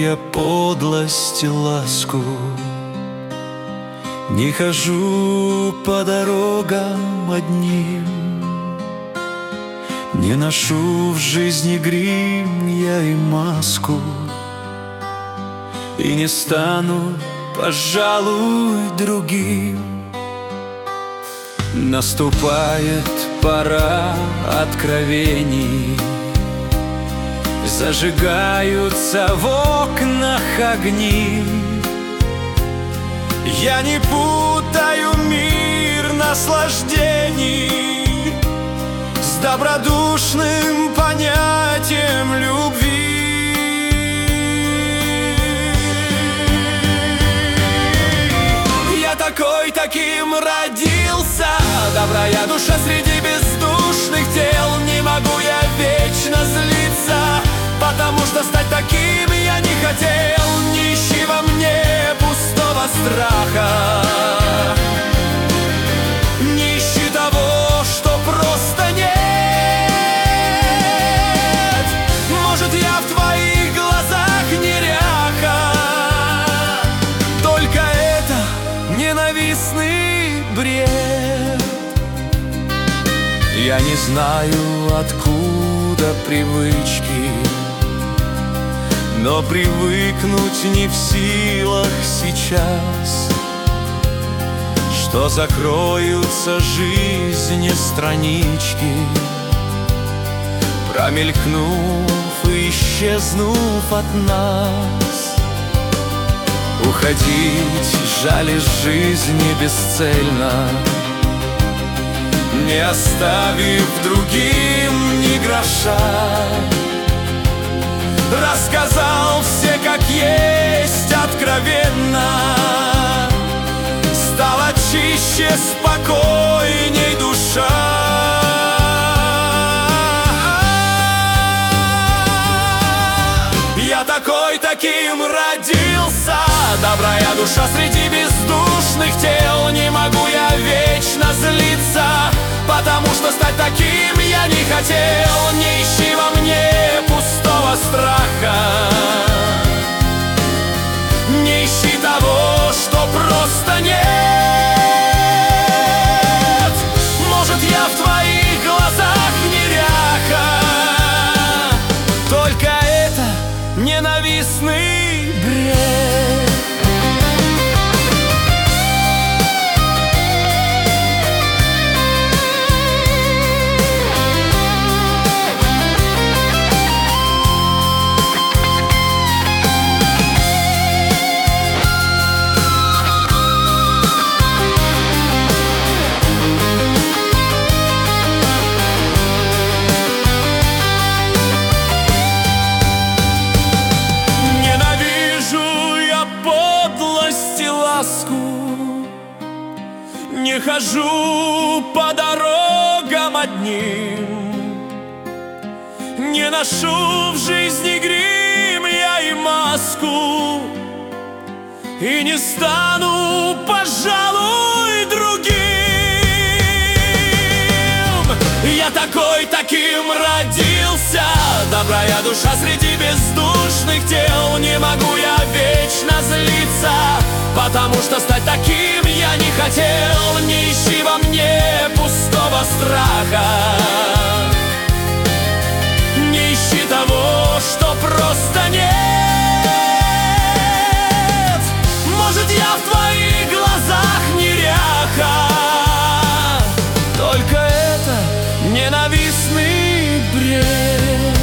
я подлость и ласку. Не хожу по дорогам одним, не ношу в жизни грим я и маску, и не стану, пожалуй, другим. Наступает пора откровений, зажигаются в окнах огни. Я не путаю мир наслаждений с добродушным понятием любви. Я таким родился, добрая душа среди бездушных тел. Не могу я вечно злиться, потому что стать таким я не хотел. Не ищи во мне пустого страха, не ищи того, что просто нет. Может, я в твоих глазах неряха, только это ненавистный бред. Я не знаю, откуда привычки, но привыкнуть не в силах сейчас, что закроются жизни странички, промелькнув и исчезнув от нас. Уходить жаль из жизни бесцельно, не оставив другим ни гроша. Рассказал все как есть откровенно, стала чище, спокойней душа. Я таким родился, добрая душа среди бездушных тел. Не могу я вечно злиться, потому что стать таким я не хотел. Не ищи во мне пустого страха, не ищи того, что просто нет. Может, я в твоих глазах неряха, только это ненавистный бред. Не хожу по дорогам одним, не ношу в жизни грим я и маску, и не стану, пожалуй, другим. Я таким родился, добрая душа среди бездушных тел. Не могу я вечно злиться, потому что стать таким я не хотел. Не ищи во мне пустого страха, не ищи того, что просто нет. Может, я в твоих глазах неряха, только это ненавистный бред.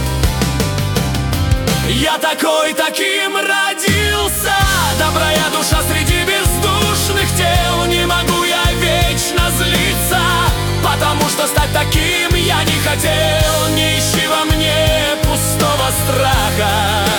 Я таким родился, добрая душа среди бездушных тел. Не могу я вечно злиться, потому что стать таким я не хотел. Не ищи во мне пустого страха,